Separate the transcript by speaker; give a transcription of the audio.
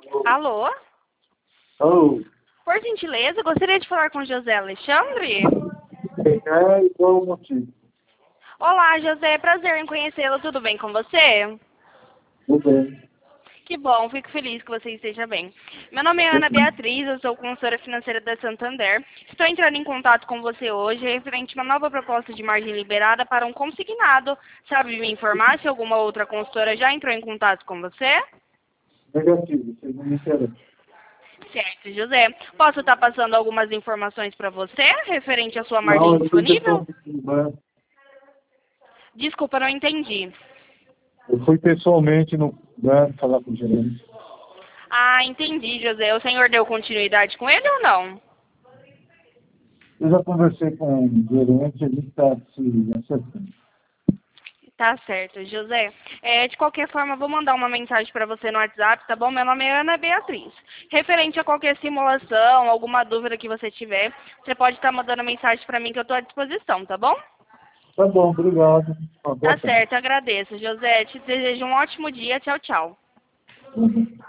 Speaker 1: Alô?
Speaker 2: Oh,
Speaker 1: Por gentileza, gostaria de falar com José Alexandre?
Speaker 2: é igual o motivo.
Speaker 1: Olá, José, prazer em conhecê-lo, tudo bem com você?
Speaker 2: Tudo bem.
Speaker 1: Que bom, fico feliz que você esteja bem. Meu nome é Ana Beatriz, eu sou consultora financeira da Santander. Estou entrando em contato com você hoje referente a uma nova proposta de margem liberada para um consignado. Sabe me informar se alguma outra consultora já entrou em contato com você?
Speaker 2: Negativo, vocês não me interessam.
Speaker 1: Certo, José. Posso estar passando algumas informações para você referente à sua
Speaker 2: Não,
Speaker 1: margem
Speaker 2: eu fui
Speaker 1: disponível?
Speaker 2: pessoalmente no banco.
Speaker 1: Desculpa, não entendi.
Speaker 2: Eu fui pessoalmente no banco falar com o gerente.
Speaker 1: Ah, entendi, José. O senhor deu continuidade com ele ou não?
Speaker 2: Eu já conversei com o gerente, a gente está se acertando.
Speaker 1: Tá certo, José. De qualquer forma, eu vou mandar uma mensagem para você no WhatsApp, tá bom? Meu nome é Ana Beatriz. Referente a qualquer simulação, alguma dúvida que você tiver, você pode estar mandando mensagem para mim que eu estou à disposição, tá bom?
Speaker 2: Tá bom, obrigado. Uma boa
Speaker 1: Tá
Speaker 2: tarde.
Speaker 1: certo, agradeço, José. Te desejo um ótimo dia. Tchau, tchau.
Speaker 2: Uhum.